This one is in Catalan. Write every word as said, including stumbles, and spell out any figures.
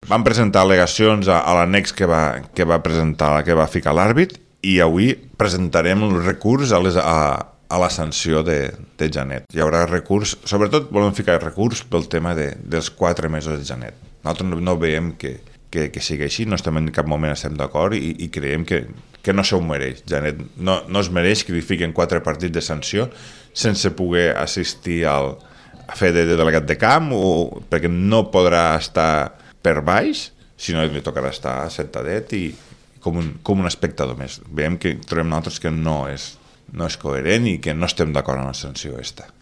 van presentar al·legacions a, a l'annex que va, que va presentar, que va ficar l'àrbit, i avui presentarem el recurs a, les, a, a la sanció de, de Janet. Hi haurà recurs, sobretot volem ficar recurs pel tema de, dels quatre mesos de Janet. Nosaltres no, no veiem que, que, que sigui així, no estem en cap moment estem d'acord i, i creiem que, que no se ho mereix. Janet no, no es mereix que li fiquen quatre partits de sanció sense poder assistir al, a fer de, de delegat de camp, o, perquè no podrà estar per baix, sinó que li tocarà estar sentadet i com un, com un espectador més. Veiem que trobem nosaltres que no és, no és coherent i que no estem d'acord amb la sanció aquesta.